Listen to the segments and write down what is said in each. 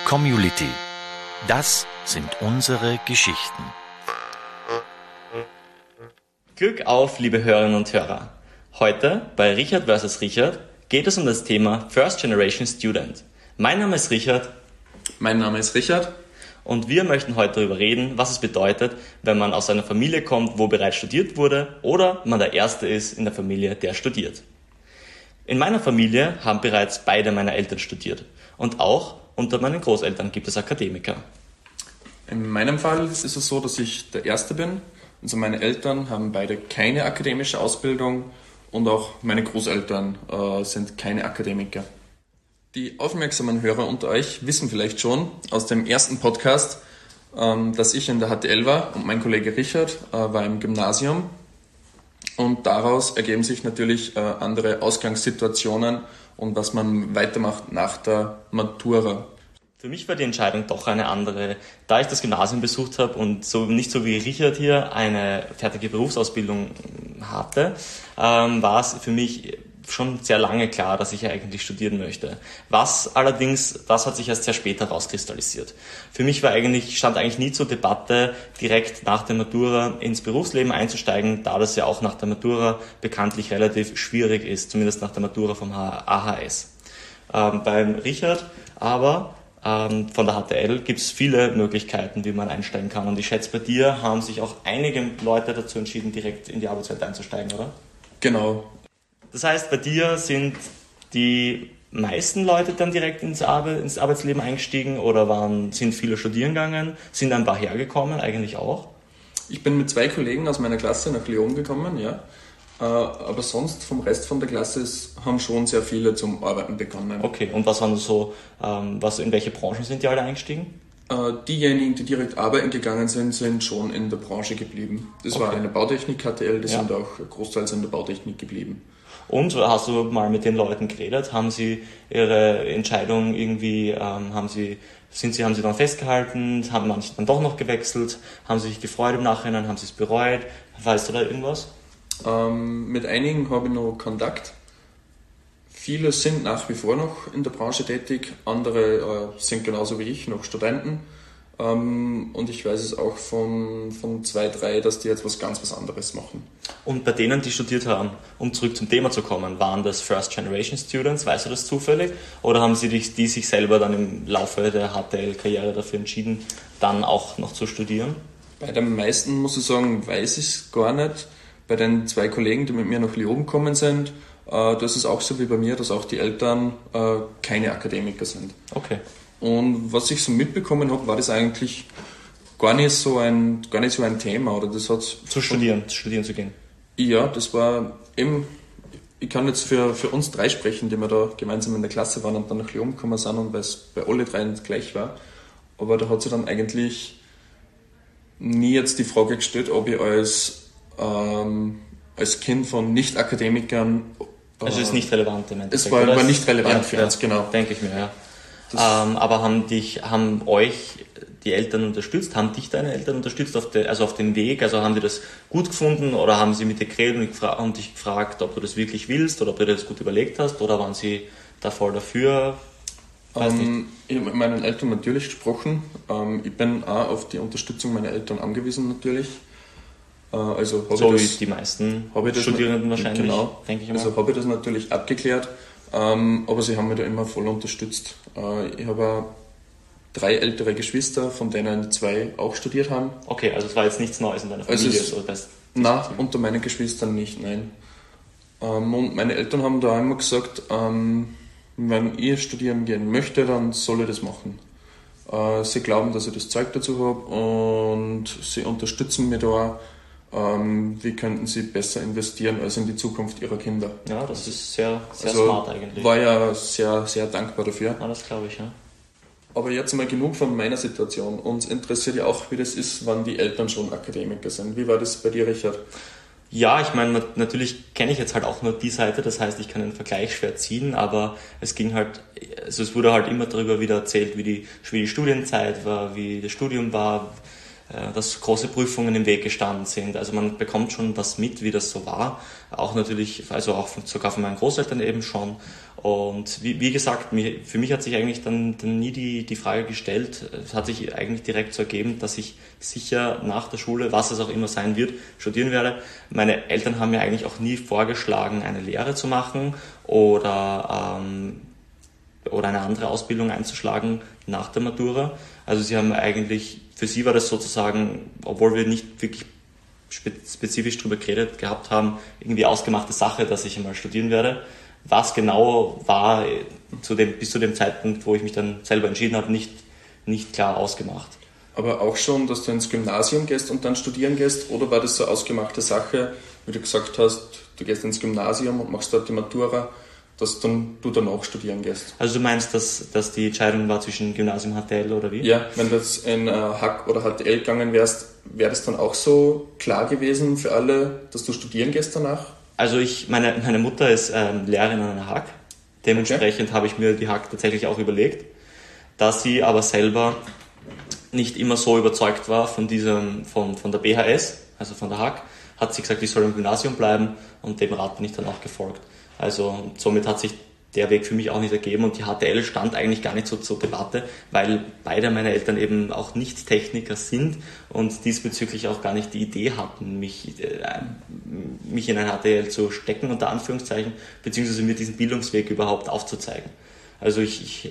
Community. Das sind unsere Geschichten. Glück auf, liebe Hörerinnen und Hörer. Heute bei Richard vs. Richard geht es um das Thema First Generation Student. Mein Name ist Richard. Mein Name ist Richard. Und wir möchten heute darüber reden, was es bedeutet, wenn man aus einer Familie kommt, wo bereits studiert wurde, oder man der Erste ist in der Familie, der studiert. In meiner Familie haben bereits beide meiner Eltern studiert. Und auch unter meinen Großeltern gibt es Akademiker. In meinem Fall ist es so, dass ich der Erste bin. Also meine Eltern haben beide keine akademische Ausbildung und auch meine Großeltern sind keine Akademiker. Die aufmerksamen Hörer unter euch wissen vielleicht schon aus dem ersten Podcast, dass ich in der HTL war und mein Kollege Richard war im Gymnasium. Und daraus ergeben sich natürlich andere Ausgangssituationen und was man weitermacht nach der Matura. Für mich war die Entscheidung doch eine andere. Da ich das Gymnasium besucht habe und nicht so wie Richard hier eine fertige Berufsausbildung hatte, war es für mich schon sehr lange klar, dass ich eigentlich studieren möchte. Das hat sich erst sehr später rauskristallisiert. Für mich stand eigentlich nie zur Debatte, direkt nach der Matura ins Berufsleben einzusteigen, da das ja auch nach der Matura bekanntlich relativ schwierig ist, zumindest nach der Matura vom AHS. Beim Richard aber von der HTL gibt es viele Möglichkeiten, wie man einsteigen kann. Und ich schätze, bei dir haben sich auch einige Leute dazu entschieden, direkt in die Arbeitswelt einzusteigen, oder? Genau. Das heißt, bei dir sind die meisten Leute dann direkt ins Arbeitsleben eingestiegen oder sind viele studieren gegangen? Sind ein paar hergekommen, eigentlich auch? Ich bin mit 2 Kollegen aus meiner Klasse nach Leon gekommen, ja. Aber sonst vom Rest von der Klasse haben schon sehr viele zum Arbeiten begonnen. Okay, und was waren so, in welche Branchen sind die alle eingestiegen? Diejenigen, die direkt arbeiten gegangen sind schon in der Branche geblieben. Das war eine Bautechnik-HTL, die sind auch großteils in der Bautechnik geblieben. Und hast du mal mit den Leuten geredet? Haben sie ihre Entscheidung irgendwie, haben sie dann festgehalten? Haben manche dann doch noch gewechselt? Haben sie sich gefreut im Nachhinein? Haben sie es bereut? Weißt du da irgendwas? Mit einigen habe ich noch Kontakt. Viele sind nach wie vor noch in der Branche tätig, andere sind genauso wie ich noch Studenten. Und ich weiß es auch von 2, 3, dass die jetzt was anderes machen. Und bei denen, die studiert haben, um zurück zum Thema zu kommen, waren das First Generation Students, weißt du das zufällig? Oder haben die sich selber dann im Laufe der HTL-Karriere dafür entschieden, dann auch noch zu studieren? Bei den meisten, muss ich sagen, weiß ich es gar nicht. Bei den 2 Kollegen, die mit mir nach Leoben gekommen sind, das ist auch so wie bei mir, dass auch die Eltern keine Akademiker sind. Okay. Und was ich so mitbekommen habe, war das eigentlich gar nicht so ein Thema. Oder das hat studieren zu gehen. Ja, das war eben, ich kann jetzt für uns 3 sprechen, die wir da gemeinsam in der Klasse waren und dann nach Leon gekommen sind und weil es bei alle 3 gleich war. Aber da hat sich dann eigentlich nie jetzt die Frage gestellt, ob ich als Kind von Nicht-Akademikern... Also ist nicht relevant im Endeffekt. Es war nicht relevant für uns, genau. Denke ich mir, ja. Aber haben euch die Eltern unterstützt? Haben dich deine Eltern unterstützt auf dem Weg? Also haben die das gut gefunden oder haben sie mit dir geredet und dich gefragt, ob du das wirklich willst oder ob du dir das gut überlegt hast oder waren sie da voll dafür? Ich habe mit meinen Eltern natürlich gesprochen. Ich bin auch auf die Unterstützung meiner Eltern angewiesen natürlich. Also wie die meisten Studierenden wahrscheinlich, genau, denke ich mal. Also habe ich das natürlich abgeklärt. Aber sie haben mich da immer voll unterstützt. Ich habe auch 3 ältere Geschwister, von denen 2 auch studiert haben. Okay, also es war jetzt nichts Neues in deiner Familie? Nein, unter meinen Geschwistern nicht, nein. Und meine Eltern haben da immer gesagt, wenn ich studieren gehen möchte, dann soll ich das machen. Sie glauben, dass ich das Zeug dazu habe und sie unterstützen mich da. Wie könnten sie besser investieren als in die Zukunft ihrer Kinder? Ja, das ist sehr smart eigentlich. War ja sehr, sehr dankbar dafür. Ja, das glaube ich, ja. Aber jetzt mal genug von meiner Situation. Uns interessiert ja auch, wie das ist, wann die Eltern schon Akademiker sind. Wie war das bei dir, Richard? Ja, ich meine, natürlich kenne ich jetzt halt auch nur die Seite, das heißt, ich kann einen Vergleich schwer ziehen, aber es wurde halt immer darüber wieder erzählt, wie die Studienzeit war, wie das Studium war, dass große Prüfungen im Weg gestanden sind. Also man bekommt schon was mit, wie das so war. Auch natürlich, also auch sogar von meinen Großeltern eben schon. Und wie gesagt, für mich hat sich eigentlich dann nie die Frage gestellt. Es hat sich eigentlich direkt so ergeben, dass ich sicher nach der Schule, was es auch immer sein wird, studieren werde. Meine Eltern haben mir eigentlich auch nie vorgeschlagen, eine Lehre zu machen oder eine andere Ausbildung einzuschlagen nach der Matura. Also sie haben eigentlich, für sie war das sozusagen, obwohl wir nicht wirklich spezifisch darüber geredet gehabt haben, irgendwie ausgemachte Sache, dass ich einmal studieren werde. Was genau war bis zu dem Zeitpunkt, wo ich mich dann selber entschieden habe, nicht klar ausgemacht. Aber auch schon, dass du ins Gymnasium gehst und dann studieren gehst, oder war das so eine ausgemachte Sache, wie du gesagt hast, du gehst ins Gymnasium und machst dort die Matura, dass du danach studieren gehst? Also du meinst, dass die Entscheidung war zwischen Gymnasium und HTL oder wie? Ja, wenn du jetzt in HAK oder HTL gegangen wärst, wäre das dann auch so klar gewesen für alle, dass du studieren gehst danach? Also meine Mutter ist Lehrerin an einer HAK. Dementsprechend habe ich mir die HAK tatsächlich auch überlegt. Da sie aber selber nicht immer so überzeugt war von der BHS, also von der HAK, hat sie gesagt, ich soll im Gymnasium bleiben, und dem Rat bin ich dann auch gefolgt. Also somit hat sich der Weg für mich auch nicht ergeben, und die HTL stand eigentlich gar nicht so zur Debatte, weil beide meine Eltern eben auch nicht Techniker sind und diesbezüglich auch gar nicht die Idee hatten, mich in ein HTL zu stecken, unter Anführungszeichen, beziehungsweise mir diesen Bildungsweg überhaupt aufzuzeigen. Also ich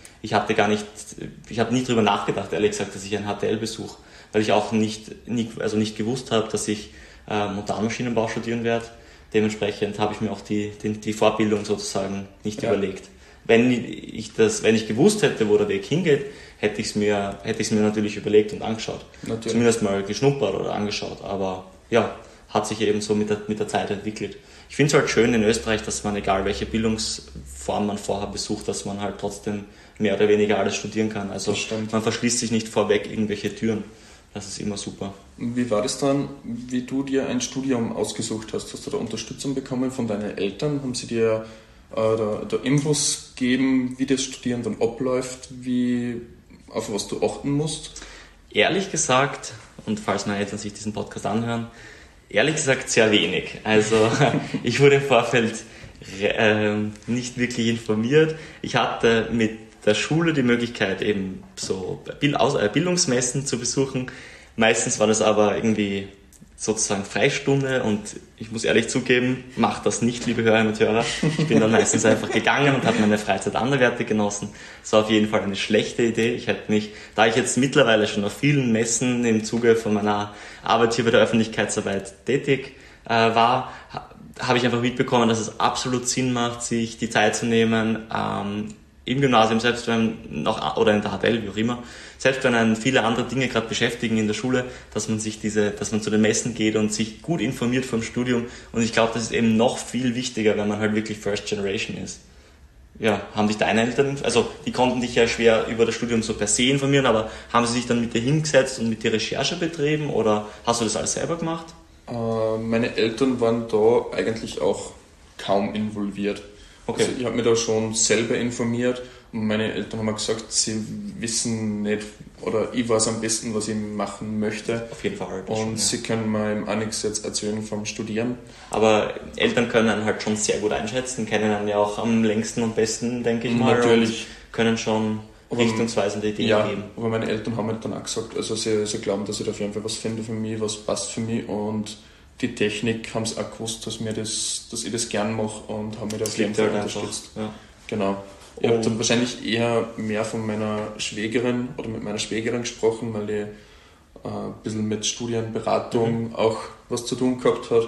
habe nie drüber nachgedacht, ehrlich gesagt, dass ich ein HTL besuche, weil ich auch nicht gewusst habe, dass ich Montanmaschinenbau studieren werde. Dementsprechend habe ich mir auch die Vorbildung sozusagen nicht überlegt. Wenn ich gewusst hätte, wo der Weg hingeht, hätte ich es mir natürlich überlegt und angeschaut. Natürlich. Zumindest mal geschnuppert oder angeschaut. Aber ja, hat sich eben so mit der Zeit entwickelt. Ich finde es halt schön in Österreich, dass man, egal welche Bildungsform man vorher besucht, dass man halt trotzdem mehr oder weniger alles studieren kann. Also man verschließt sich nicht vorweg irgendwelche Türen. Das ist immer super. Wie war das dann, wie du dir ein Studium ausgesucht hast? Hast du da Unterstützung bekommen von deinen Eltern? Haben sie dir da Infos gegeben, wie das Studieren dann abläuft, auf was du achten musst? Ehrlich gesagt, und falls meine Eltern sich diesen Podcast anhören, ehrlich gesagt sehr wenig. Also ich wurde im Vorfeld nicht wirklich informiert. Ich hatte mit der Schule die Möglichkeit, eben so Bildungsmessen zu besuchen. Meistens war das aber irgendwie sozusagen Freistunde, und ich muss ehrlich zugeben, macht das nicht, liebe Hörerinnen und Hörer. Ich bin dann meistens einfach gegangen und habe meine Freizeit anderweitig genossen. Das war auf jeden Fall eine schlechte Idee. Da ich jetzt mittlerweile schon auf vielen Messen im Zuge von meiner Arbeit hier bei der Öffentlichkeitsarbeit tätig war, habe ich einfach mitbekommen, dass es absolut Sinn macht, sich die Zeit zu nehmen, im Gymnasium, selbst wenn oder in der HTL, wie auch immer, selbst wenn einen viele andere Dinge gerade beschäftigen in der Schule, dass man zu den Messen geht und sich gut informiert vom Studium. Und ich glaube, das ist eben noch viel wichtiger, wenn man halt wirklich First Generation ist. Ja, haben sich deine Eltern, also die konnten dich ja schwer über das Studium so per se informieren, aber haben sie sich dann mit dir hingesetzt und mit dir Recherche betrieben, oder hast du das alles selber gemacht? Meine Eltern waren da eigentlich auch kaum involviert. Okay. Also ich habe mich da schon selber informiert, und meine Eltern haben mir gesagt, sie wissen nicht, oder ich weiß am besten, was ich machen möchte. Auf jeden Fall. Und sie können mir auch nichts jetzt erzählen vom Studieren. Aber Eltern können einen halt schon sehr gut einschätzen, kennen einen ja auch am längsten und besten, denke ich mal. Natürlich. Und können schon richtungsweisende Ideen geben. Aber meine Eltern haben halt dann auch gesagt, also sie glauben, dass ich da auf jeden Fall was finde für mich, was passt für mich, und die Technik haben sie auch gewusst, dass ich das gern mache, und haben mich da auf jeden Fall unterstützt. Ja. Genau. Ich habe dann wahrscheinlich eher mehr von meiner Schwägerin oder mit meiner Schwägerin gesprochen, weil die ein bisschen mit Studienberatung auch was zu tun gehabt hat.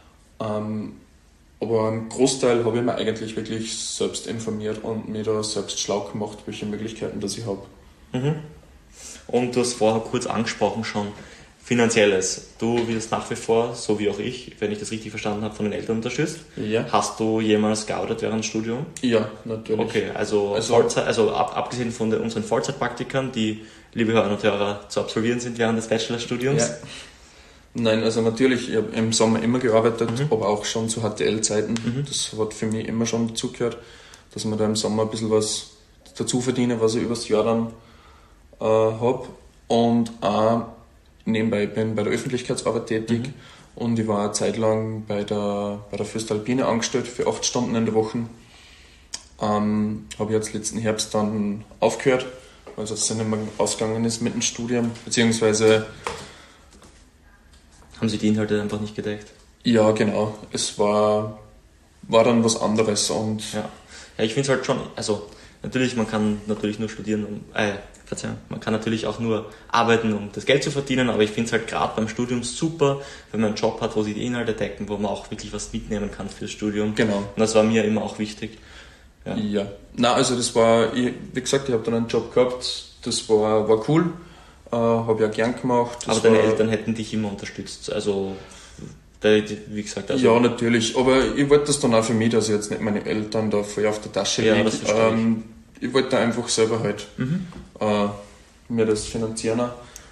Aber einen Großteil habe ich mir eigentlich wirklich selbst informiert und mir da selbst schlau gemacht, welche Möglichkeiten das ich habe. Mhm. Und du hast vorher kurz angesprochen schon, Finanzielles. Du wirst nach wie vor, so wie auch ich, wenn ich das richtig verstanden habe, von den Eltern unterstützt. Ja. Hast du jemals gearbeitet während des Studiums? Ja, natürlich. Okay, also Vollzeit, abgesehen von unseren Vollzeitpraktikern, die, liebe Hörerinnen und Hörer, zu absolvieren sind während des Bachelorstudiums? Ja. Nein, also natürlich, ich habe im Sommer immer gearbeitet, aber auch schon zu HTL-Zeiten. Das hat für mich immer schon dazugehört, dass man da im Sommer ein bisschen was dazu verdiene, was ich übers Jahr dann habe. Und auch nebenbei bin bei der Öffentlichkeitsarbeit tätig und ich war eine Zeit lang bei der Fürstalpine angestellt für 8 Stunden in der Woche. Habe jetzt letzten Herbst dann aufgehört, weil es nicht mehr ausgegangen ist mit dem Studium, beziehungsweise... Haben Sie die Inhalte einfach nicht gedeckt? Ja, genau. Es war dann was anderes und... Ja, ich finde es halt schon, also natürlich, man kann natürlich nur studieren, man kann natürlich auch nur arbeiten, um das Geld zu verdienen, aber ich finde es halt gerade beim Studium super, wenn man einen Job hat, wo sie die Inhalte decken, wo man auch wirklich was mitnehmen kann fürs Studium. Genau. Und das war mir immer auch wichtig. Ja. Na, also das war, wie gesagt, ich habe dann einen Job gehabt, das war cool, habe ich auch gern gemacht. Aber deine Eltern hätten dich immer unterstützt, also wie gesagt. Also ja, natürlich, aber ich wollte das dann auch für mich, dass ich jetzt nicht meine Eltern da voll auf der Tasche lege. Das verstehe ich. Ich wollte da einfach selber halt mir das finanzieren.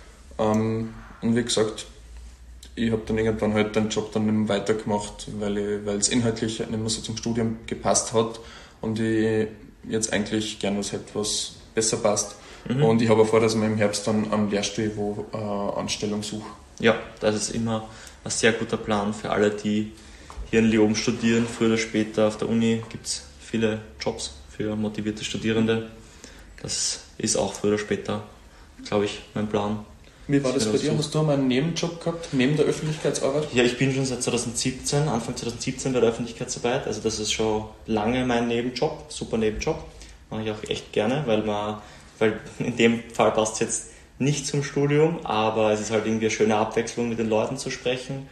Und wie gesagt, ich habe dann irgendwann halt den Job dann nicht mehr weitergemacht, weil es inhaltlich nicht mehr so zum Studium gepasst hat und ich jetzt eigentlich gern was hätte, was besser passt. Und ich habe auch vor, dass ich mir im Herbst dann am Lehrstuhl wo Anstellung suche. Ja, das ist immer ein sehr guter Plan für alle, die hier in Leoben studieren. Früher oder später auf der Uni gibt es viele Jobs für motivierte Studierende. Das ist auch früher oder später, glaube ich, mein Plan. Wie war das bei dir? Hast du mal einen Nebenjob gehabt, neben der Öffentlichkeitsarbeit? Ja, ich bin schon seit Anfang 2017 bei der Öffentlichkeitsarbeit. Also das ist schon lange mein Nebenjob, super Nebenjob. Mache ich auch echt gerne, weil in dem Fall passt es jetzt nicht zum Studium, aber es ist halt irgendwie eine schöne Abwechslung, mit den Leuten zu sprechen,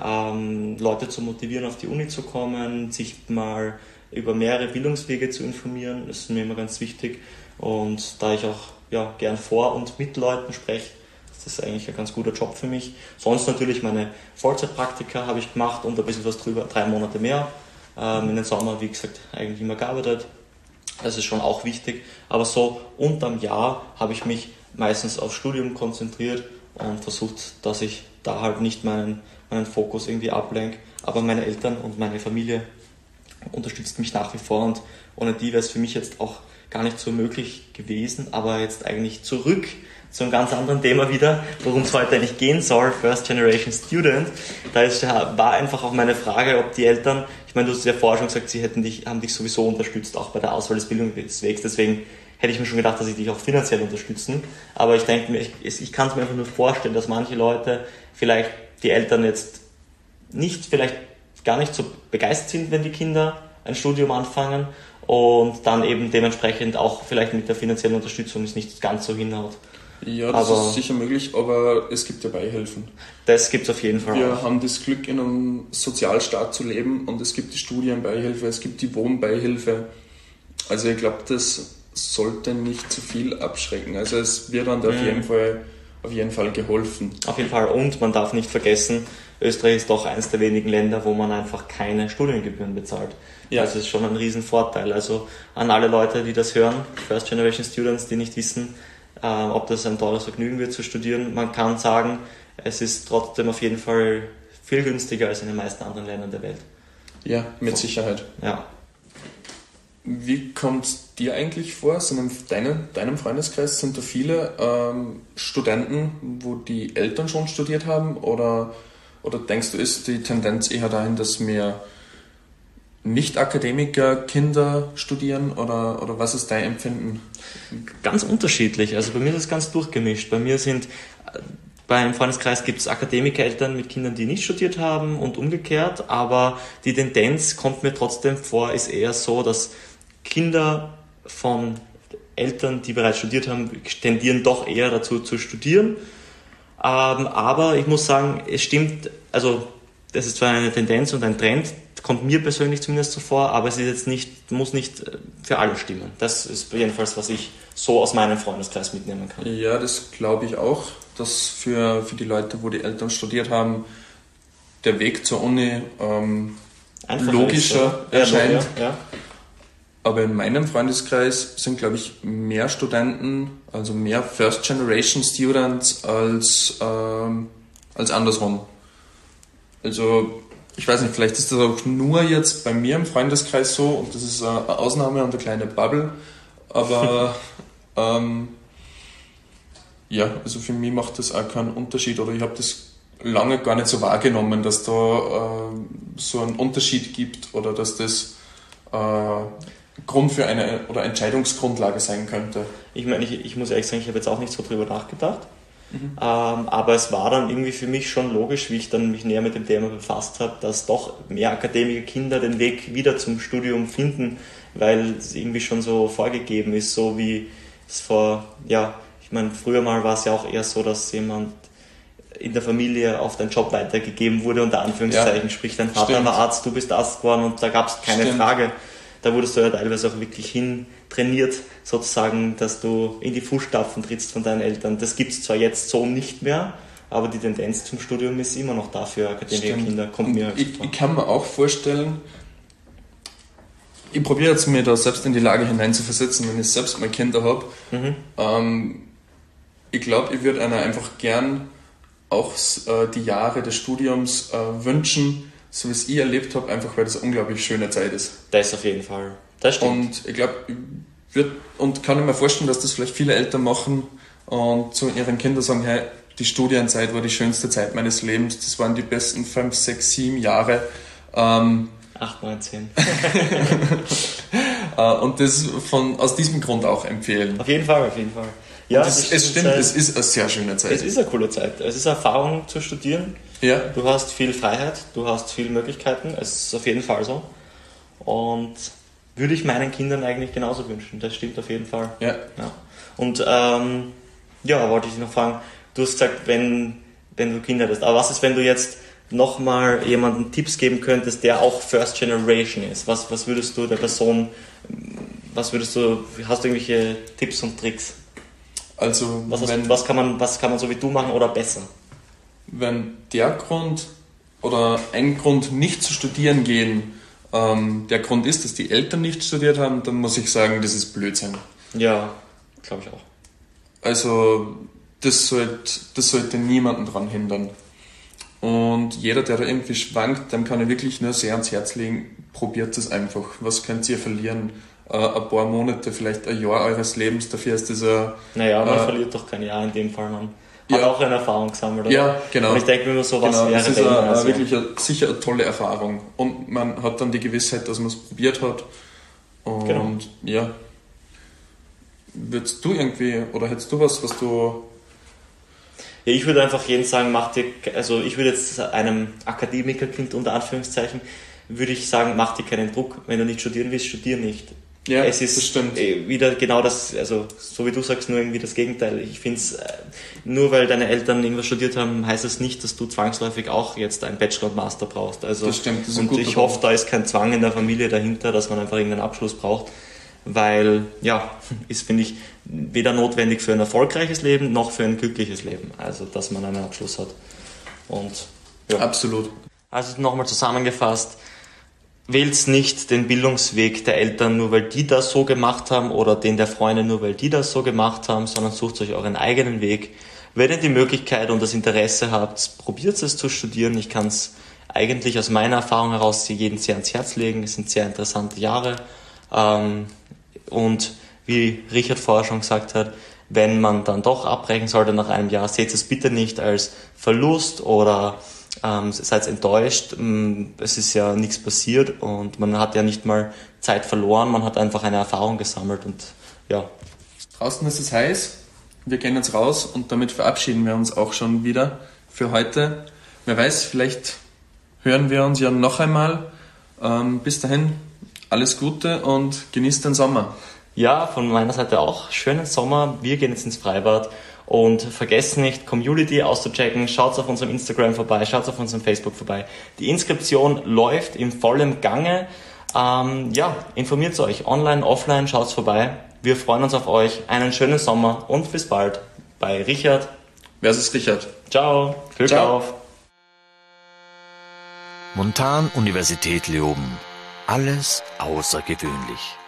Leute zu motivieren, auf die Uni zu kommen, sich mal über mehrere Bildungswege zu informieren, das ist mir immer ganz wichtig. Und da ich auch gern vor und mit Leuten spreche, ist das eigentlich ein ganz guter Job für mich. Sonst natürlich meine Vollzeitpraktika habe ich gemacht und ein bisschen was drüber, 3 Monate mehr. In den Sommer, wie gesagt, eigentlich immer gearbeitet. Das ist schon auch wichtig. Aber so unterm Jahr habe ich mich meistens aufs Studium konzentriert und versucht, dass ich da halt nicht meinen Fokus irgendwie ablenke. Aber meine Eltern und meine Familie unterstützt mich nach wie vor und ohne die wäre es für mich jetzt auch gar nicht so möglich gewesen. Aber jetzt eigentlich zurück zu einem ganz anderen Thema wieder, worum es heute eigentlich gehen soll, First Generation Student. War einfach auch meine Frage, ob die Eltern, ich meine, du hast ja vorher schon gesagt, sie haben dich sowieso unterstützt, auch bei der Auswahl des Bildungswegs, deswegen hätte ich mir schon gedacht, dass sie dich auch finanziell unterstützen. Aber ich denke mir, ich kann es mir einfach nur vorstellen, dass manche Leute vielleicht die Eltern jetzt vielleicht gar nicht so begeistert sind, wenn die Kinder ein Studium anfangen und dann eben dementsprechend auch vielleicht mit der finanziellen Unterstützung es nicht ganz so hinhaut. Ja, das ist sicher möglich, aber es gibt ja Beihilfen. Das gibt es auf jeden Fall auch. Wir haben das Glück, in einem Sozialstaat zu leben und es gibt die Studienbeihilfe, es gibt die Wohnbeihilfe. Also ich glaube, das sollte nicht zu viel abschrecken. Also es wird dann auf jeden Fall geholfen. Auf jeden Fall. Und man darf nicht vergessen, Österreich ist doch eines der wenigen Länder, wo man einfach keine Studiengebühren bezahlt. Ja. Das ist schon ein Riesenvorteil. Also an alle Leute, die das hören, First Generation Students, die nicht wissen, ob das ein teures Vergnügen wird zu studieren, man kann sagen, es ist trotzdem auf jeden Fall viel günstiger als in den meisten anderen Ländern der Welt. Ja, mit Sicherheit. Ja. Wie kommt es dir eigentlich vor? Sind in deinem Freundeskreis sind da viele Studenten, wo die Eltern schon studiert haben? Oder denkst du, ist die Tendenz eher dahin, dass mehr Nicht-Akademiker Kinder studieren? Oder was ist dein Empfinden? Ganz unterschiedlich. Also bei mir ist es ganz durchgemischt. Beim Freundeskreis gibt es Akademikereltern mit Kindern, die nicht studiert haben und umgekehrt. Aber die Tendenz kommt mir trotzdem vor, ist eher so, dass Kinder von Eltern, die bereits studiert haben, tendieren doch eher dazu zu studieren. Aber ich muss sagen, es stimmt, also das ist zwar eine Tendenz und ein Trend, kommt mir persönlich zumindest so vor, aber es ist jetzt muss nicht für alle stimmen. Das ist jedenfalls, was ich so aus meinem Freundeskreis mitnehmen kann. Ja, das glaube ich auch, dass für die Leute, wo die Eltern studiert haben, der Weg zur Uni logischer erscheint. Ja. Aber in meinem Freundeskreis sind, glaube ich, mehr Studenten, also mehr First Generation Students als andersrum. Also ich weiß nicht, vielleicht ist das auch nur jetzt bei mir im Freundeskreis so und das ist eine Ausnahme und eine kleine Bubble, aber Ja, also für mich macht das auch keinen Unterschied, oder ich habe das lange gar nicht so wahrgenommen, dass da so einen Unterschied gibt oder dass das Grund für eine oder Entscheidungsgrundlage sein könnte. Ich meine, ich muss ehrlich sagen, ich habe jetzt auch nicht so drüber nachgedacht. Aber es war dann irgendwie für mich schon logisch, wie ich dann mich näher mit dem Thema befasst habe, dass doch mehr Akademikerkinder den Weg wieder zum Studium finden, weil es irgendwie schon so vorgegeben ist, so wie es ich meine, früher mal war es ja auch eher so, dass jemand in der Familie auf deinen Job weitergegeben wurde, unter Anführungszeichen, sprich dein Vater war Arzt, du bist Arzt geworden und da gab es keine Frage. Da wurdest du ja teilweise auch wirklich hin trainiert, sozusagen, dass du in die Fußstapfen trittst von deinen Eltern. Das gibt es zwar jetzt so nicht mehr, aber die Tendenz zum Studium ist immer noch da für Akademikerkinder. Kommt mir halt vor. Ich kann mir auch vorstellen, ich probiere jetzt mir da selbst in die Lage hineinzuversetzen, wenn ich selbst mal Kinder habe. Ich glaube, ich würde einer einfach gern auch die Jahre des Studiums wünschen, so wie es ich erlebt habe, einfach weil das eine unglaublich schöne Zeit ist. Das auf jeden Fall. Das stimmt. Und ich glaube, kann mir vorstellen, dass das vielleicht viele Eltern machen und zu ihren Kindern sagen, hey, die Studienzeit war die schönste Zeit meines Lebens, das waren die besten 5, 6, 7 Jahre. 8, 9, 10. Und das aus diesem Grund auch empfehlen. Auf jeden Fall. Ja, es stimmt, es ist eine sehr schöne Zeit. Es ist eine coole Zeit. Es ist eine Erfahrung zu studieren. Ja. Du hast viel Freiheit, du hast viele Möglichkeiten. Es ist auf jeden Fall so. Und würde ich meinen Kindern eigentlich genauso wünschen. Das stimmt auf jeden Fall. Ja. Und wollte ich dich noch fragen, du hast gesagt, wenn du Kinder hättest, aber was ist, wenn du jetzt nochmal jemanden Tipps geben könntest, der auch First Generation ist? Was würdest du der Person, hast du irgendwelche Tipps und Tricks? Also, was kann man so wie du machen oder besser? Wenn der Grund oder ein Grund nicht zu studieren gehen, der Grund ist, dass die Eltern nicht studiert haben, dann muss ich sagen, das ist Blödsinn. Ja, glaube ich auch. Also das sollte niemanden daran hindern. Und jeder, der da irgendwie schwankt, dem kann ich wirklich nur sehr ans Herz legen, probiert es einfach. Was könnt ihr verlieren? Ein paar Monate, vielleicht ein Jahr eures Lebens, dafür ist das ein... Naja, man verliert doch kein Jahr in dem Fall, man hat auch eine Erfahrung gesammelt. Oder? Ja, genau. Und ich denke mir immer so, was wäre das ist wirklich sicher eine tolle Erfahrung. Und man hat dann die Gewissheit, dass man es probiert hat. Und ja, würdest du irgendwie, oder hättest du was du... Ja, ich würde einfach jedem sagen, ich würde jetzt einem Akademikerkind unter Anführungszeichen, würde ich sagen, mach dir keinen Druck. Wenn du nicht studieren willst, studier nicht. Ja, es ist das stimmt. Wieder genau das, also so wie du sagst, nur irgendwie das Gegenteil. Ich finde es, nur weil deine Eltern irgendwas studiert haben, heißt es nicht, dass du zwangsläufig auch jetzt einen Bachelor und Master brauchst. Also, das stimmt, das ist und ich hoffe, da ist kein Zwang in der Familie dahinter, dass man einfach irgendeinen Abschluss braucht, weil, ist, finde ich, weder notwendig für ein erfolgreiches Leben, noch für ein glückliches Leben. Also, dass man einen Abschluss hat. Und, ja. Absolut. Also, nochmal zusammengefasst, wählt nicht den Bildungsweg der Eltern, nur weil die das so gemacht haben, oder den der Freunde, nur weil die das so gemacht haben, sondern sucht euch euren eigenen Weg. Wenn ihr die Möglichkeit und das Interesse habt, probiert es zu studieren. Ich kann es eigentlich aus meiner Erfahrung heraus jedem sehr ans Herz legen. Es sind sehr interessante Jahre. Und wie Richard vorher schon gesagt hat, wenn man dann doch abbrechen sollte nach einem Jahr, seht es bitte nicht als Verlust oder seid enttäuscht. Es ist ja nichts passiert und man hat ja nicht mal Zeit verloren, man hat einfach eine Erfahrung gesammelt und ja. Draußen ist es heiß, wir gehen jetzt raus und damit verabschieden wir uns auch schon wieder für heute. Wer weiß, vielleicht hören wir uns ja noch einmal. Bis dahin, alles Gute und genießt den Sommer. Ja, von meiner Seite auch. Schönen Sommer. Wir gehen jetzt ins Freibad. Und vergesst nicht, Community auszuchecken. Schaut auf unserem Instagram vorbei, schaut auf unserem Facebook vorbei. Die Inskription läuft in vollem Gange. Informiert euch online, offline, schaut vorbei. Wir freuen uns auf euch. Einen schönen Sommer und bis bald bei Richard versus Richard. Ciao. Glück auf. Montan Universität Leoben. Alles außergewöhnlich.